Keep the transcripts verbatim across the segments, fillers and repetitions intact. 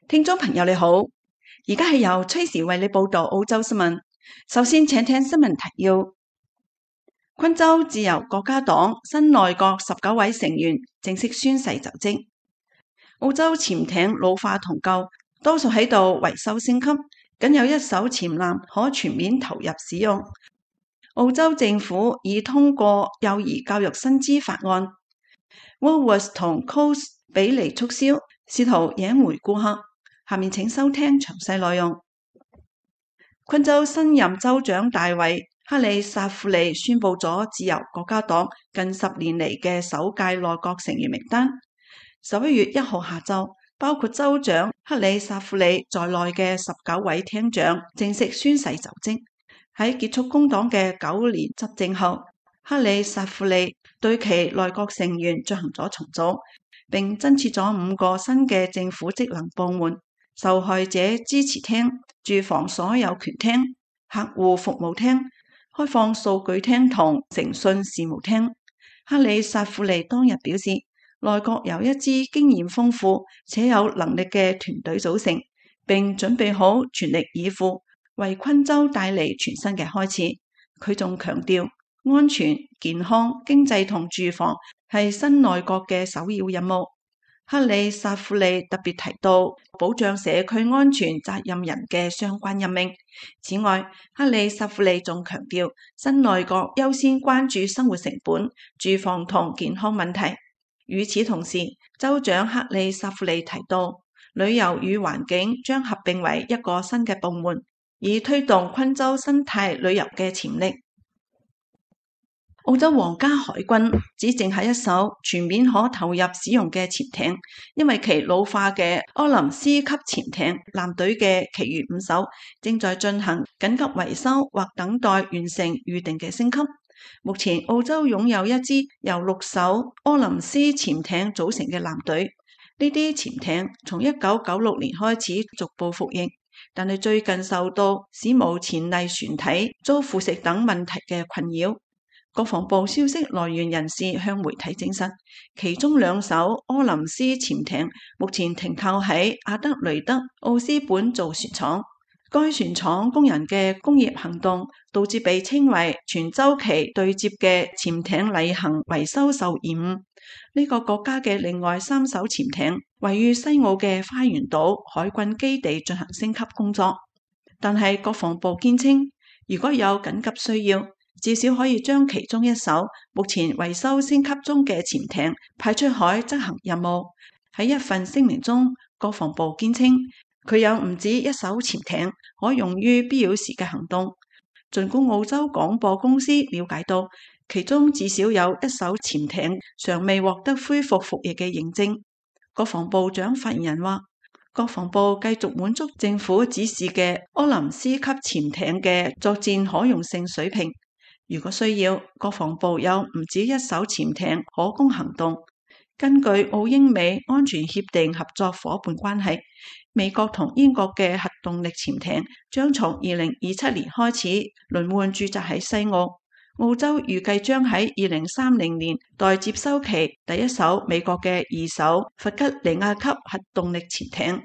聽眾朋友你好，而家係由崔時為你報道澳洲新聞。首先請聽新聞提要：昆州自由國家黨新內閣十九位成員正式宣誓就職。澳洲潛艇老化同舊，多數喺度維修升級，僅有一艘潛艦可全面投入使用。澳洲政府已通過幼兒教育薪資法案。Woolworths 同 Coles 比例促銷，試圖贏回顧客。下面請收聽詳細內容。昆州新任州長大衛克里薩庫利宣布咗自由國家黨近十年嚟嘅首屆內閣成員名單。十一月一號下晝，包括州長克里薩庫利在內嘅十九位廳長正式宣誓就職。喺結束工黨嘅九年執政後，克里薩庫利對其內閣成員進行咗重組，並增設咗五個新嘅政府職能部門：受害者支持廳、住房所有權廳、客戶服務廳、開放數據廳同誠信事務廳。克里薩庫利當日表示，內閣由一支經驗豐富且有能力嘅團隊組成，並準備好全力以赴為昆州帶嚟全新嘅開始。佢仲強調，安全、健康、經濟同住房係新內閣嘅首要任務。克里薩庫利特別提到保障社區安全責任人嘅相關任命。此外，克里薩庫利仲強調，新內閣優先關注生活成本、住房同健康問題。與此同時，州長克里薩庫利提到，旅遊與環境將合併為一個新嘅部門，以推動昆州生態旅遊嘅潛力。澳洲皇家海軍只剩下一艘全面可投入使用嘅潛艇，因為其老化嘅柯林斯級潛艇艦隊嘅其餘五艘正在進行緊急維修或等待完成預定嘅升級。目前澳洲擁有一支由六艘柯林斯潛艇組成嘅艦隊，呢啲潛艇從一九九六年開始逐步服役，但係最近受到史無前例船體遭腐蝕等問題嘅困擾。國防部消息來源人士向媒體證實，其中兩艘柯林斯潛艇目前停靠喺阿德雷德奧斯本造船廠。該船廠工人嘅工業行動導致被稱為全周期對接嘅潛艇例行維修受延誤。呢個國家嘅另外三艘潛艇位於西澳嘅花園島海軍基地進行升級工作，但係國防部堅稱，如果有緊急需要，至少可以將其中一艘目前維修升級中嘅潛艇派出海執行任務。喺一份聲明中，國防部堅稱佢有唔止一艘潛艇可用於必要時嘅行動。儘管澳洲廣播公司了解到，其中至少有一艘潛艇尚未獲得恢復服役嘅認證。國防部長發言人話，國防部繼續滿足政府指示嘅柯林斯級潛艇嘅作戰可用性水平。如果需要，國防部有唔止一艘潛艇可供行動。根據澳英美安全協定合作夥伴關係，美國同英國嘅核動力潛艇將從二零二七年開始輪換駐紮喺西澳。澳洲預計將喺二零三零年代接收其第一艘美國嘅二艘弗吉尼亞級核動力潛艇。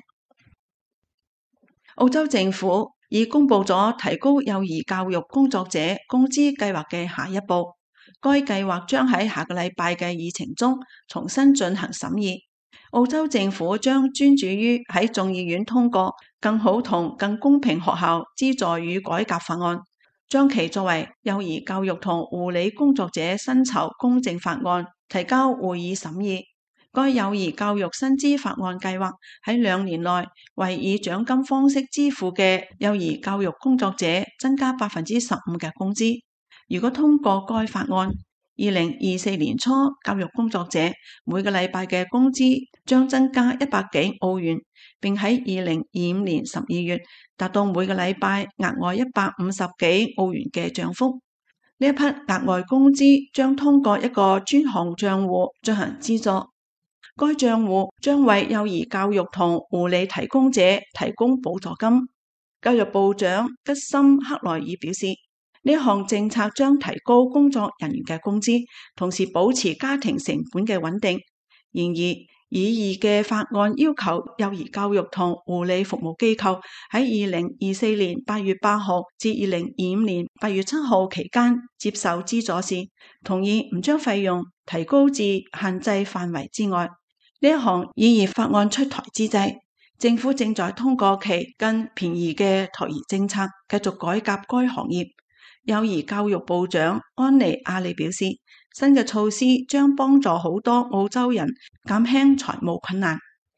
澳洲政府已公布咗提高幼兒教育工作者工資計劃嘅下一步，該計劃將喺下個禮拜嘅議程中重新進行審議。澳洲政府將專注於喺眾議院通過更好同更公平學校資助與改革法案，將其作為幼兒教育同護理工作者薪酬公正法案提交會議審議。該幼兒教育薪資法案計劃喺兩年內為以獎金方式支付嘅幼兒教育工作者增加百分之十五嘅工資。如果通過該法案，二零二四年初教育工作者每個禮拜嘅工資將增加一百幾澳元，並喺二零二五年十二月達到每個禮拜額外一百五十幾澳元嘅漲幅。呢一批額外工資將通過一個專項賬戶進行資助。該賬戶將為幼兒教育同護理提供者提供補助金。教育部長吉森克萊爾表示，呢項政策將提高工作人員嘅工資，同時保持家庭成本嘅穩定。然而， 議嘅法案要求幼兒教育同護理服務機構喺二零二四年八月八號至二零二五年八月七號期間接受資助時，同意唔將費用提高至限制範圍之外。呢一項議義法案出台之際，政府正在通過其更便宜嘅托兒政策，繼續改革該行業。幼兒教育部長安妮亞利表示，新嘅措施將幫助好多澳洲人減輕財務困難。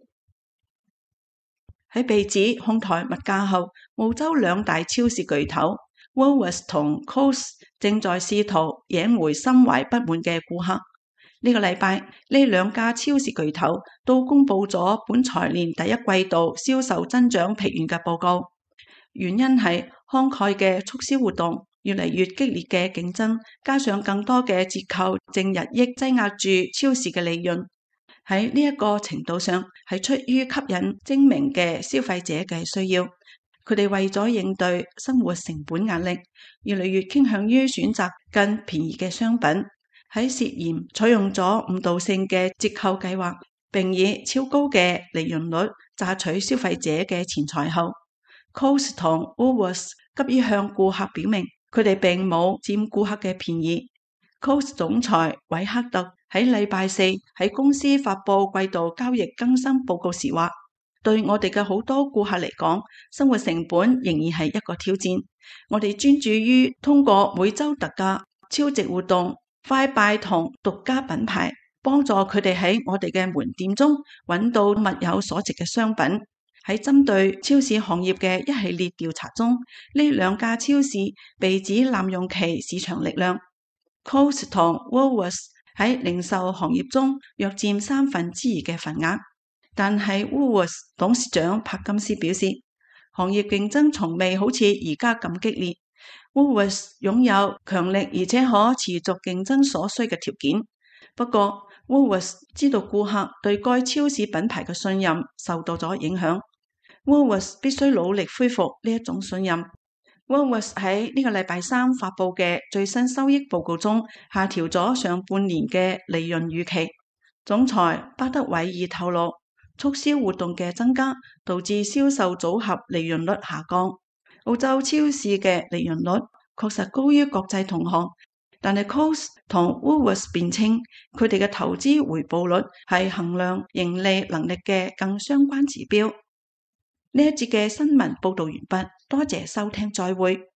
喺被指哄抬物價後，澳洲兩大超市巨頭 Woolworths 同 Coles 正在試圖贏回心懷不滿嘅顧客。呢個禮拜，呢兩家超市巨頭都公布咗本財年第一季度銷售增長疲軟嘅報告，原因係慷慨嘅促銷活動、越嚟越激烈嘅競爭，加上更多嘅折扣，正日益擠壓住超市嘅利潤。喺呢一個程度上，係出於吸引精明嘅消費者嘅需要。佢哋為咗應對生活成本壓力，越嚟越傾向於選擇更便宜嘅商品。喺涉嫌採用咗誤導性嘅折扣計劃，並以超高嘅利潤率榨取消費者嘅錢財後， Coles 同 Woolworths 急於向顧客表明，佢哋並冇佔顧客嘅便宜。Coles 總裁韋克特喺禮拜四喺公司發布季度交易更新報告時話，對我哋嘅好多顧客嚟講，生活成本仍然係一個挑戰。我哋專注於通過每週特價、超值活動、快拜同獨家品牌，幫助佢哋喺我哋嘅門店中揾到物有所值嘅商品。喺針對超市行業嘅一系列調查中，呢兩家超市被指濫用其市場力量。Coles 同 Woolworths 喺零售行業中約佔三分之二嘅份額，但係 Woolworths 董事長柏金斯表示，行業競爭從未好似而家咁激烈。Woolworths 擁有強力而且可持續競爭所需嘅條件，不過 Woolworths 知道顧客對該超市品牌嘅信任受到咗影響。Woolworths 必須努力恢復呢一種信任。Woolworths 喺呢個禮拜三發佈嘅最新收益報告中，下調咗上半年嘅利潤預期。總裁巴德韋爾透露，促銷活動嘅增加導致銷售組合利潤率下降。澳洲超市嘅利潤率確實高於國際同行，但係 Coles 同 Woolworths 辯稱，佢哋嘅投資回報率係衡量盈利能力嘅更相關指標。呢一節嘅新聞報道完畢，多謝收聽，再會。